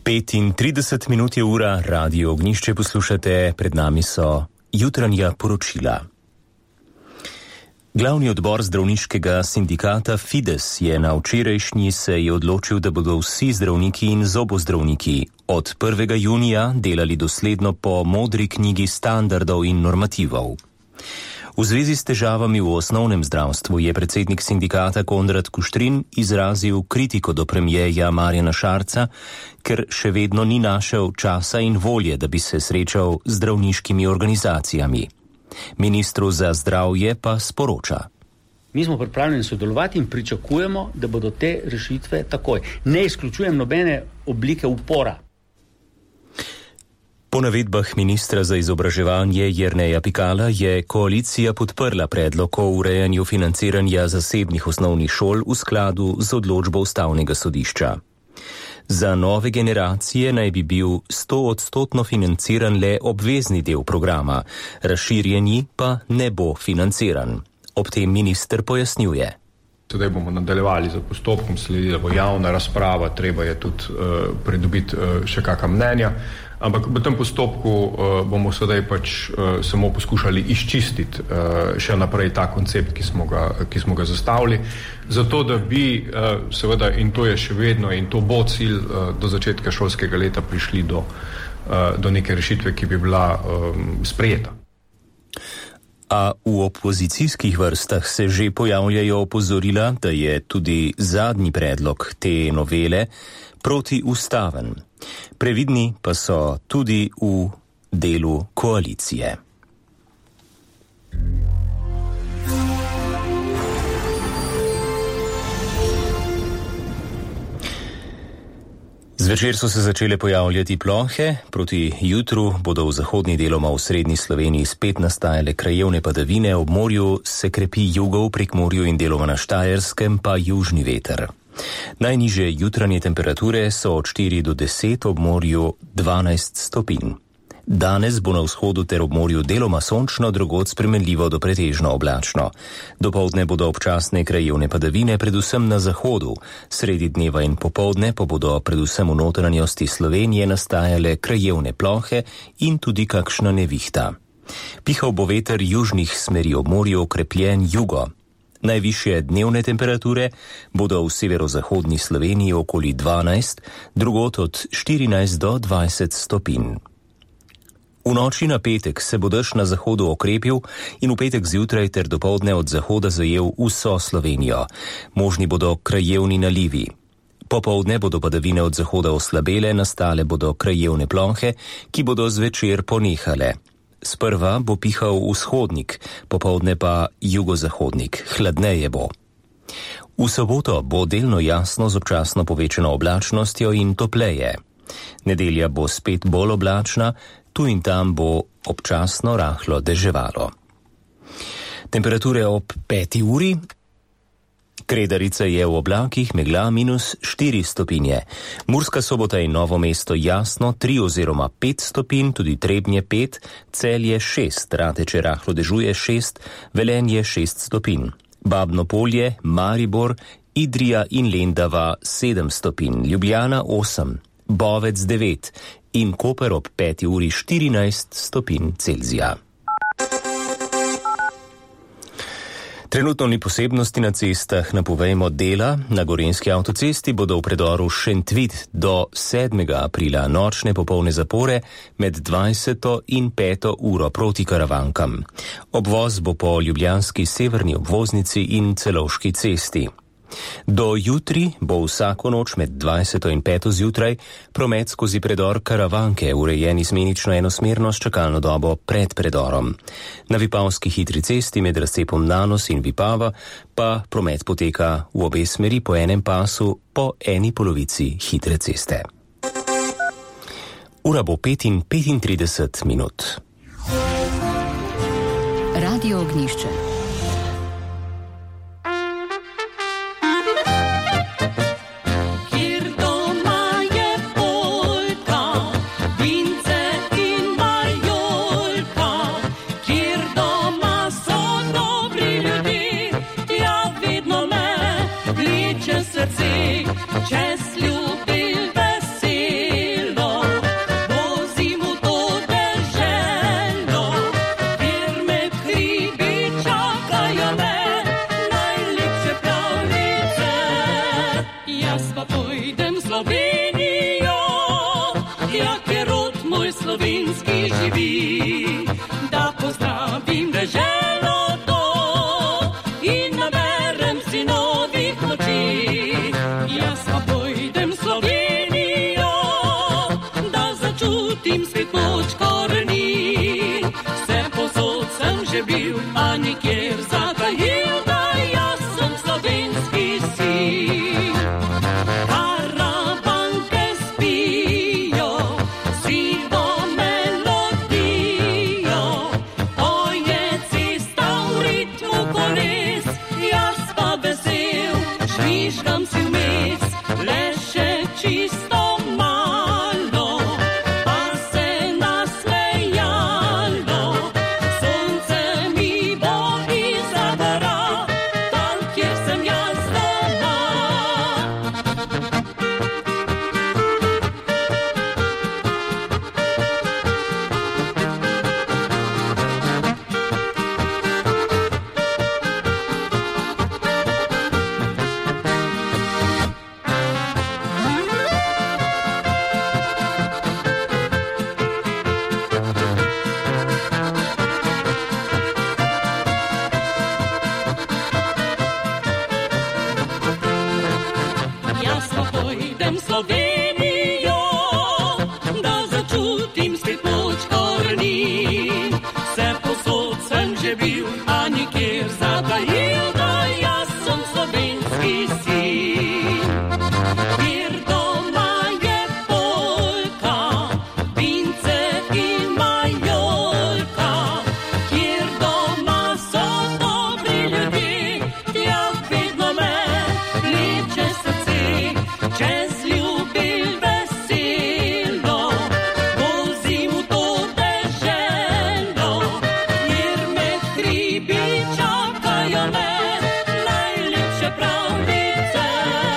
35 minut je ura, Radio Ognjišče poslušate, pred nami so jutranja poročila. Glavni odbor zdravniškega sindikata Fides je na včerajšnji seji odločil, da bodo vsi zdravniki in zobozdravniki od 1. junija delali dosledno po modri knjigi standardov in normativov. V zvezi s težavami v osnovnem zdravstvu je predsednik sindikata Konrad Kuštrin izrazil kritiko do premierja Marjana Šarca, ker še vedno ni našel časa in volje, da bi se srečal z zdravniškimi organizacijami. Ministru za zdravje pa sporoča. Mi smo pripravljeni sodelovati in pričakujemo, da bodo te rešitve takoj. Ne izključujem nobene oblike upora. Po navedbah ministra za izobraževanje Jerneja Pikala je koalicija podprla predlog o urejanju financiranja zasebnih osnovnih šol v skladu z odločbo Ustavnega sodišča. Za nove generacije naj bi bil 100% financiran le obvezni del programa, razširjeni pa ne bo financiran. Ob tem minister pojasnjuje. Sedaj bomo nadaljevali z postopkom, sledila bo javna razprava, treba je tudi pridobiti še kakšna mnenja, ampak v tem postopku bomo sedaj samo poskušali izčistiti še naprej ta koncept, ki smo ga zastavili, zato da bi seveda, in to je še vedno in to bo cilj, do začetka šolskega leta prišli do neke rešitve, ki bi bila sprejeta. A v opozicijskih vrstah se že pojavljajo opozorila, da je tudi zadnji predlog te novele protiustaven. Previdni pa so tudi v delu koalicije. Zvečer so se začele pojavljati plohe, proti jutru bodo v zahodni deloma v srednji Sloveniji spet nastajale krajevne padavine, ob morju se krepi jugo, v Prekmurju in deloma na Štajerskem pa južni veter. Najnižje jutranje temperature so od 4 do 10, ob morju 12 stopinj. Danes bo na vzhodu ter ob morju deloma sončno, drugod spremenljivo do pretežno oblačno. Dopoldne bodo občasne krajevne padavine, predvsem na zahodu. Sredi dneva in popoldne pa bodo predvsem v notranjosti Slovenije nastajale krajevne plohe in tudi kakšna nevihta. Pihal bo veter južnih smeri, ob morju okrepljen jugo. Najvišje dnevne temperature bodo v severozahodni Sloveniji okoli 12, drugod od 14 do 20 stopinj. V noči na petek se bo dež na zahodu okrepil in v petek zjutraj ter dopoldne od zahoda zajel vso Slovenijo. Možni bodo krajevni nalivi. Popoldne bodo padavine od zahoda oslabele, nastale bodo krajevne plohe, ki bodo zvečer ponehale. Sprva bo pihal vzhodnik, popoldne pa jugozahodnik, hladneje bo. V soboto bo delno jasno z občasno povečano oblačnostjo in topleje. Nedelja bo spet bolj oblačna, tu in tam bo občasno rahlo deževalo. Temperature ob 5. uri. Kredarica je v oblakih, megla -4 stopinje. Murska Sobota in Novo mesto jasno 3 oziroma 5 stopinj, tudi Trebnje 5, Celje 6, Rateče rahlo dežuje 6, Velenje 6 stopinj. Babno Polje, Maribor, Idrija in Lendava 7 stopinj, Ljubljana 8, Bovec 9 in Koper ob 5. uri 14 stopinj Celzija. Trenutno ni posebnosti na cestah, napovejmo dela. Na Gorenjski avtocesti bodo v predoru Šentvid do 7. aprila nočne popolne zapore med 20. in 5. uro proti Karavankam. Obvoz bo po ljubljanski severni obvoznici in Celovški cesti. Do jutri bo vsako noč med 20. in 5. zjutraj promet skozi predor Karavanke urejen izmenično enosmerno s čakalno dobo pred predorom. Na Vipavski hitri cesti med razcepom Nanos in Vipava pa promet poteka v obe smeri po enem pasu po eni polovici hitre ceste. Ura bo 5:35 minut. Radio Ognjišče. Čez ljubil vesel Ko pojdem Slovenijo, da začutim spet moč korenin. Vse posod sem že bil, a nikjer zatajil, da jaz sem slovenski sin. Kjer doma je polka, vince in majolka, kjer doma so dobri ljudje, tja vedno me vleče srce. Čez ljubil veselo, vozim v to deželo, kjer med hribi čakajo me najlepše pravljice.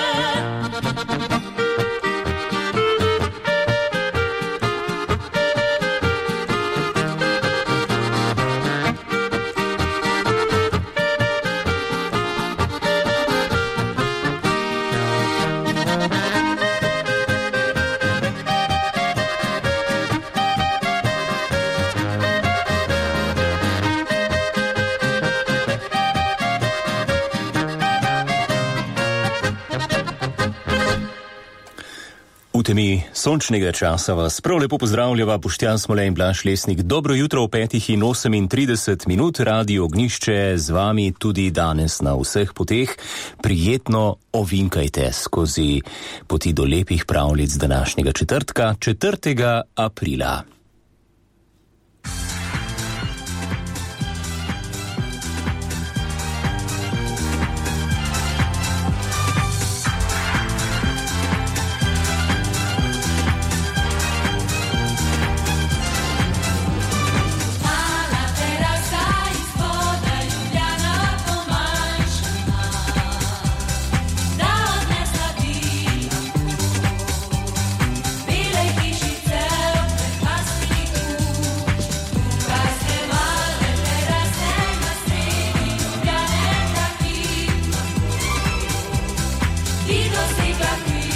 V temi sončnega časa vas prav lepo pozdravljava Boštjan Smole in Blaž Lesnik. Dobro jutro v 5:38, Radio Ognjišče z vami tudi danes na vseh poteh. Prijetno ovinkajte skozi poti do lepih pravljic današnjega četrtka, 4. aprila.